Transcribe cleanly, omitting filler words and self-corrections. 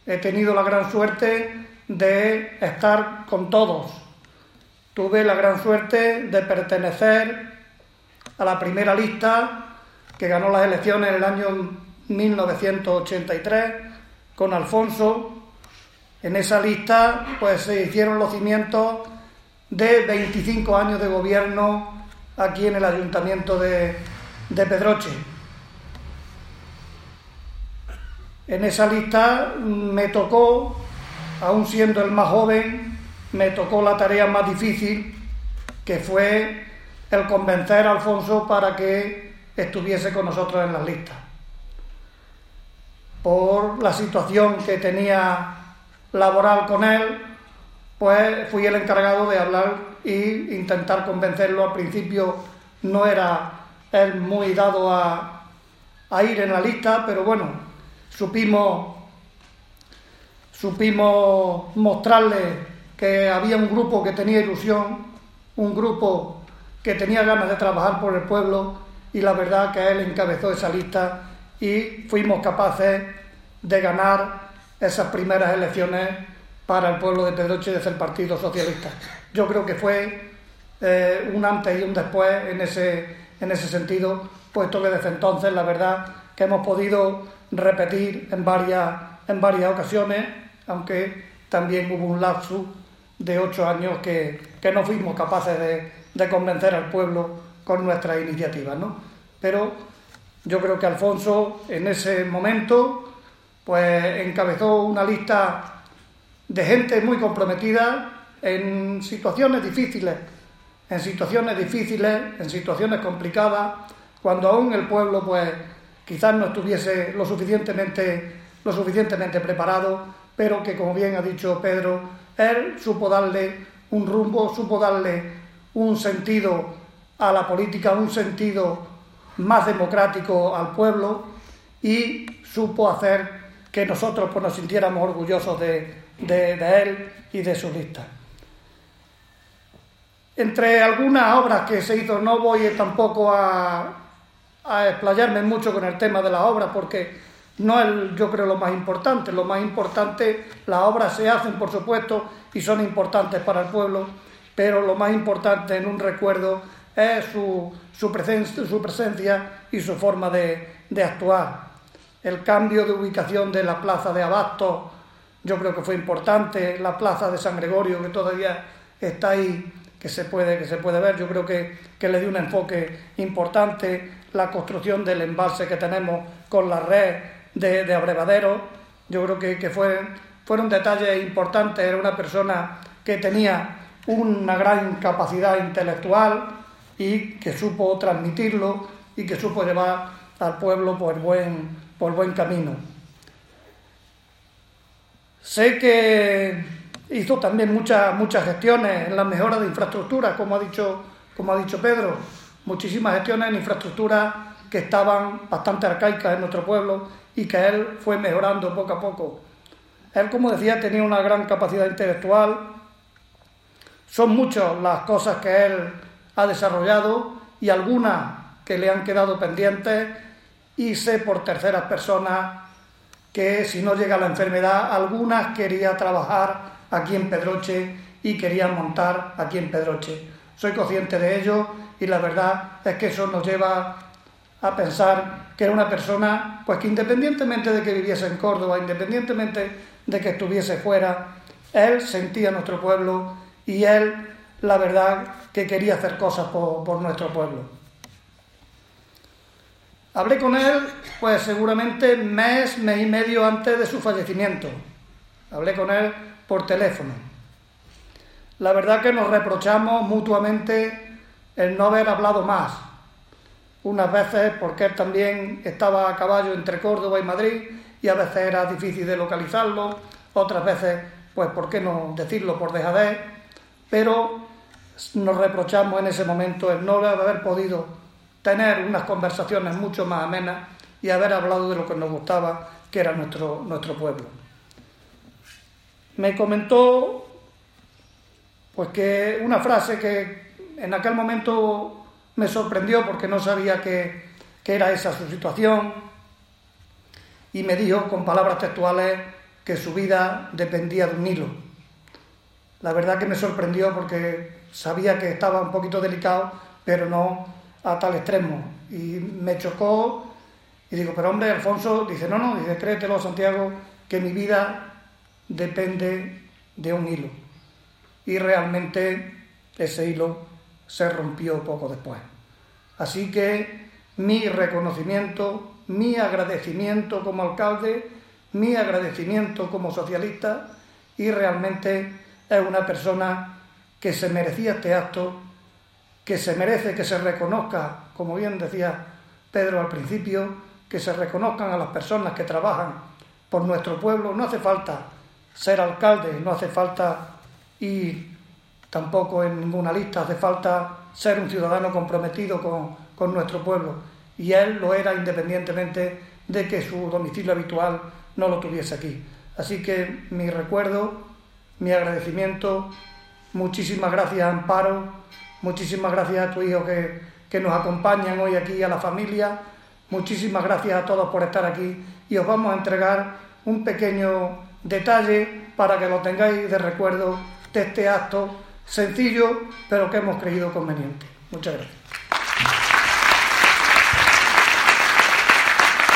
he tenido la gran suerte de estar con todos. Tuve la gran suerte de pertenecer a la primera lista que ganó las elecciones en el año 1983 con Alfonso. En esa lista pues se hicieron los cimientos de 25 años de gobierno aquí en el Ayuntamiento de Pedroche. En esa lista me tocó, aún siendo el más joven, me tocó la tarea más difícil, que fue el convencer a Alfonso para que estuviese con nosotros en las listas. Por la situación que tenía laboral con él, pues fui el encargado de hablar e intentar convencerlo. Al principio no era él muy dado a ir en la lista, pero bueno, supimos mostrarle que había un grupo que tenía ilusión, un grupo que tenía ganas de trabajar por el pueblo, y la verdad que él encabezó esa lista y fuimos capaces de ganar esas primeras elecciones para el pueblo de Pedroche desde el Partido Socialista. Yo creo que fue un antes y un después en ese sentido, puesto que desde entonces la verdad que hemos podido repetir en varias ocasiones, aunque también hubo un lapsus de 8 años que no fuimos capaces de convencer al pueblo con nuestras iniciativas, ¿no? Pero yo creo que Alfonso en ese momento pues encabezó una lista de gente muy comprometida en situaciones difíciles, en situaciones complicadas, cuando aún el pueblo pues quizás no estuviese lo suficientemente preparado, pero que, como bien ha dicho Pedro, él supo darle un rumbo, supo darle un sentido a la política, un sentido más democrático al pueblo, y supo hacer que nosotros pues nos sintiéramos orgullosos de él y de su lista. Entre algunas obras que se hizo, no voy tampoco a explayarme mucho con el tema de las obras, porque no es, yo creo, lo más importante. Lo más importante, las obras se hacen, por supuesto, y son importantes para el pueblo, pero lo más importante en un recuerdo es su presencia y su forma de actuar. El cambio de ubicación de la plaza de Abastos, yo creo que fue importante. La plaza de San Gregorio, que todavía está ahí, que se puede ver, yo creo que le dio un enfoque importante. La construcción del embalse que tenemos con la red de abrevaderos, yo creo que fueron detalles importantes. Era una persona que tenía una gran capacidad intelectual y que supo transmitirlo y que supo llevar al pueblo por buen camino. Sé que hizo también muchas gestiones en la mejora de infraestructuras, como ha dicho Pedro, muchísimas gestiones en infraestructuras que estaban bastante arcaicas en nuestro pueblo y que él fue mejorando poco a poco. Él, como decía, tenía una gran capacidad intelectual. Son muchas las cosas que él ha desarrollado y algunas que le han quedado pendientes, y sé por terceras personas que si no llega la enfermedad, algunas quería trabajar aquí en Pedroche y quería montar aquí en Pedroche. Soy consciente de ello y la verdad es que eso nos lleva a pensar que era una persona pues que, independientemente de que viviese en Córdoba, independientemente de que estuviese fuera, él sentía nuestro pueblo y él, la verdad, que quería hacer cosas por nuestro pueblo. Hablé con él, pues seguramente mes y medio antes de su fallecimiento. Hablé con él por teléfono. La verdad que nos reprochamos mutuamente el no haber hablado más. Unas veces porque él también estaba a caballo entre Córdoba y Madrid y a veces era difícil de localizarlo, otras veces, pues por qué no decirlo, por dejadez, pero nos reprochamos en ese momento el no haber podido tener unas conversaciones mucho más amenas y haber hablado de lo que nos gustaba, que era nuestro pueblo. Me comentó pues que una frase que en aquel momento me sorprendió porque no sabía que era esa su situación, y me dijo con palabras textuales que su vida dependía de un hilo. La verdad que me sorprendió porque sabía que estaba un poquito delicado, pero no a tal extremo. Y me chocó y digo, pero hombre, Alfonso, dice, no, dice, créetelo, Santiago, que mi vida depende de un hilo. Y realmente ese hilo se rompió poco después. Así que mi reconocimiento, mi agradecimiento como alcalde, mi agradecimiento como socialista, y realmente es una persona que se merecía este acto, que se merece que se reconozca, como bien decía Pedro al principio, que se reconozcan a las personas que trabajan por nuestro pueblo. No hace falta ser alcalde, no hace falta ir tampoco en ninguna lista, hace falta ser un ciudadano comprometido con nuestro pueblo, y él lo era independientemente de que su domicilio habitual no lo tuviese aquí. Así que mi recuerdo, mi agradecimiento, muchísimas gracias, Amparo, muchísimas gracias a tu hijo que nos acompañan hoy aquí, a la familia, muchísimas gracias a todos por estar aquí, y os vamos a entregar un pequeño detalle para que lo tengáis de recuerdo de este acto sencillo, pero que hemos creído conveniente. Muchas gracias.